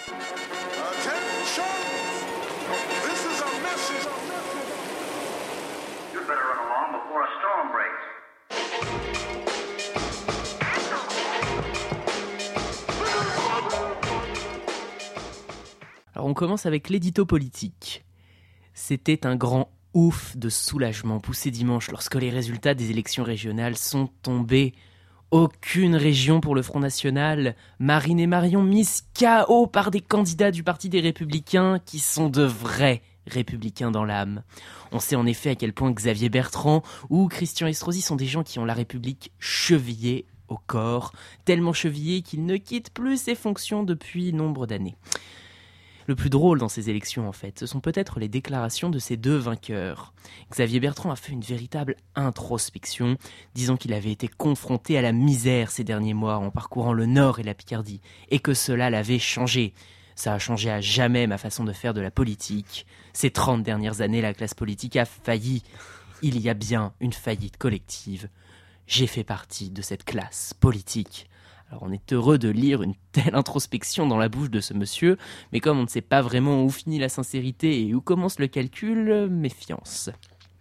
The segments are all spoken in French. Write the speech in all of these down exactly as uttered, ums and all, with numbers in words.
Attention! This is a message. You better run along before a storm breaks. Alors on commence avec l'édito politique. C'était un grand ouf de soulagement poussé dimanche lorsque les résultats des élections régionales sont tombés. Aucune région pour le Front National, Marine et Marion mises K O par des candidats du Parti des Républicains qui sont de vrais républicains dans l'âme. On sait en effet à quel point Xavier Bertrand ou Christian Estrosi sont des gens qui ont la République chevillée au corps, tellement chevillée qu'ils ne quittent plus ses fonctions depuis nombre d'années. Le plus drôle dans ces élections, en fait, ce sont peut-être les déclarations de ces deux vainqueurs. Xavier Bertrand a fait une véritable introspection, disant qu'il avait été confronté à la misère ces derniers mois en parcourant le Nord et la Picardie, et que cela l'avait changé. Ça a changé à jamais ma façon de faire de la politique. Ces trente dernières années, la classe politique a failli. Il y a bien une faillite collective. J'ai fait partie de cette classe politique. Alors on est heureux de lire une telle introspection dans la bouche de ce monsieur, mais comme on ne sait pas vraiment où finit la sincérité et où commence le calcul, méfiance.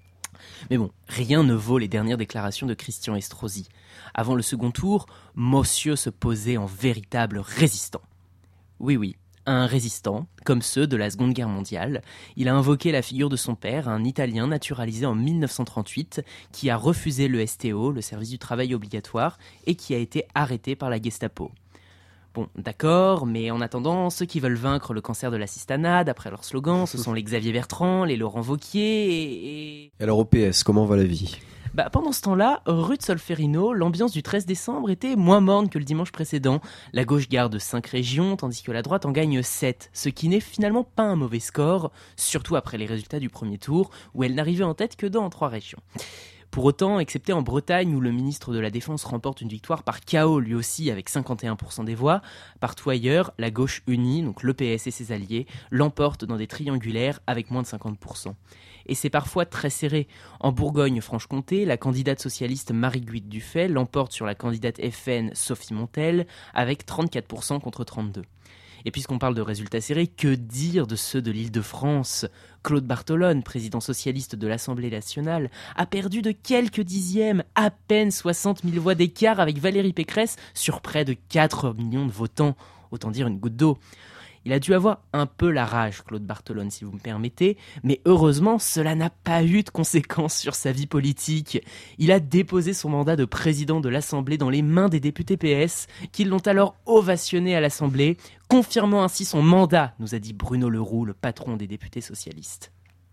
Mais bon, rien ne vaut les dernières déclarations de Christian Estrosi. Avant le second tour, Monsieur se posait en véritable résistant. Oui, oui, un résistant, comme ceux de la Seconde Guerre mondiale. Il a invoqué la figure de son père, un Italien naturalisé en mille neuf cent trente-huit, qui a refusé le S T O, le service du travail obligatoire, et qui a été arrêté par la Gestapo. Bon, d'accord, mais en attendant, ceux qui veulent vaincre le cancer de l'assistanat, d'après leur slogan, ce sont les Xavier Bertrand, les Laurent Wauquiez et... Alors au P S, comment va la vie ? Bah, pendant ce temps-là, rue de Solferino, l'ambiance du treize décembre était moins morne que le dimanche précédent. La gauche garde cinq régions, tandis que la droite en gagne sept, ce qui n'est finalement pas un mauvais score, surtout après les résultats du premier tour, où elle n'arrivait en tête que dans trois régions. Pour autant, excepté en Bretagne où le ministre de la Défense remporte une victoire par K O lui aussi avec cinquante et un pour cent des voix, partout ailleurs, la gauche unie, donc l'E P S et ses alliés, l'emporte dans des triangulaires avec moins de cinquante pour cent. Et c'est parfois très serré. En Bourgogne-Franche-Comté, la candidate socialiste Marie-Guide Dufay l'emporte sur la candidate F N Sophie Montel avec trente-quatre pour cent contre trente-deux. Et puisqu'on parle de résultats serrés, que dire de ceux de l'Île-de-France ? Claude Bartolone, président socialiste de l'Assemblée nationale, a perdu de quelques dixièmes, à peine soixante mille voix d'écart avec Valérie Pécresse sur près de quatre millions de votants. Autant dire une goutte d'eau. Il a dû avoir un peu la rage, Claude Bartolone, si vous me permettez, mais heureusement, cela n'a pas eu de conséquences sur sa vie politique. Il a déposé son mandat de président de l'Assemblée dans les mains des députés P S, qui l'ont alors ovationné à l'Assemblée, confirmant ainsi son mandat, nous a dit Bruno Leroux, le patron des députés socialistes.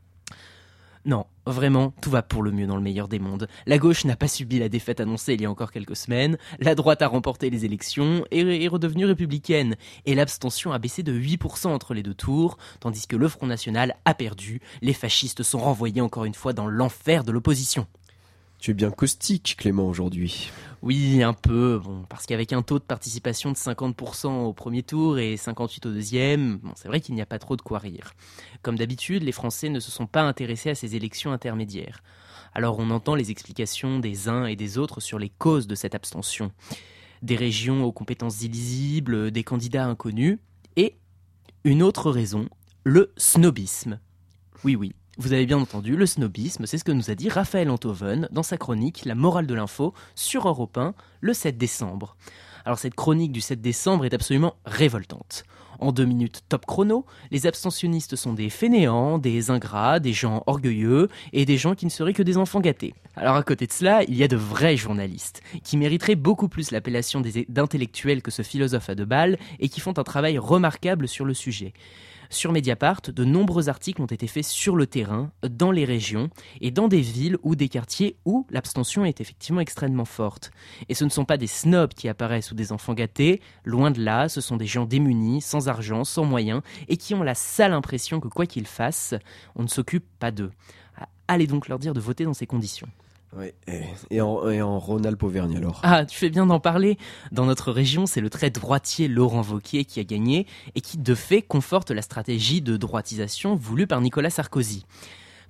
Non, vraiment, tout va pour le mieux dans le meilleur des mondes. La gauche n'a pas subi la défaite annoncée il y a encore quelques semaines, la droite a remporté les élections et est redevenue républicaine, et l'abstention a baissé de huit pour cent entre les deux tours, tandis que le Front National a perdu, les fascistes sont renvoyés encore une fois dans l'enfer de l'opposition. Tu es bien caustique, Clément, aujourd'hui. Oui, un peu, bon, parce qu'avec un taux de participation de cinquante pour cent au premier tour et cinquante-huit pour cent au deuxième, bon, c'est vrai qu'il n'y a pas trop de quoi rire. Comme d'habitude, les Français ne se sont pas intéressés à ces élections intermédiaires. Alors on entend les explications des uns et des autres sur les causes de cette abstention. Des régions aux compétences illisibles, des candidats inconnus, et une autre raison, le snobisme. Oui, oui. Vous avez bien entendu, le snobisme, c'est ce que nous a dit Raphaël Enthoven dans sa chronique La morale de l'info sur Europe un le sept décembre. Alors cette chronique du sept décembre est absolument révoltante. En deux minutes top chrono, les abstentionnistes sont des fainéants, des ingrats, des gens orgueilleux et des gens qui ne seraient que des enfants gâtés. Alors à côté de cela, il y a de vrais journalistes qui mériteraient beaucoup plus l'appellation des- d'intellectuels que ce philosophe à deux balles et qui font un travail remarquable sur le sujet. Sur Mediapart, de nombreux articles ont été faits sur le terrain, dans les régions et dans des villes ou des quartiers où l'abstention est effectivement extrêmement forte. Et ce ne sont pas des snobs qui apparaissent ou des enfants gâtés, loin de là, ce sont des gens démunis, sans argent, sans moyens et qui ont la sale impression que quoi qu'ils fassent, on ne s'occupe pas d'eux. Allez donc leur dire de voter dans ces conditions. Ouais, et, et en, et en Rhône-Alpes-Auvergne alors. Ah, tu fais bien d'en parler. Dans notre région, c'est le très droitier Laurent Wauquiez qui a gagné et qui, de fait, conforte la stratégie de droitisation voulue par Nicolas Sarkozy.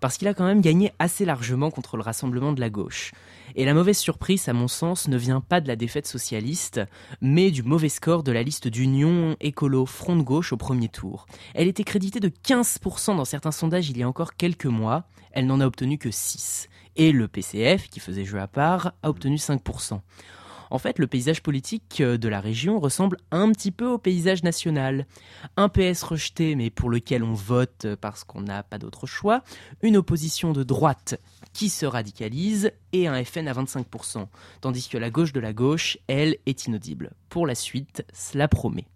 parce qu'il a quand même gagné assez largement contre le Rassemblement de la gauche. Et la mauvaise surprise, à mon sens, ne vient pas de la défaite socialiste, mais du mauvais score de la liste d'Union Écolo Front de Gauche au premier tour. Elle était créditée de quinze pour cent dans certains sondages il y a encore quelques mois, elle n'en a obtenu que six. Et le P C F, qui faisait jeu à part, a obtenu cinq pour cent. En fait, le paysage politique de la région ressemble un petit peu au paysage national. Un P S rejeté, mais pour lequel on vote parce qu'on n'a pas d'autre choix, une opposition de droite qui se radicalise et un F N à vingt-cinq pour cent, tandis que la gauche de la gauche, elle, est inaudible. Pour la suite, cela promet.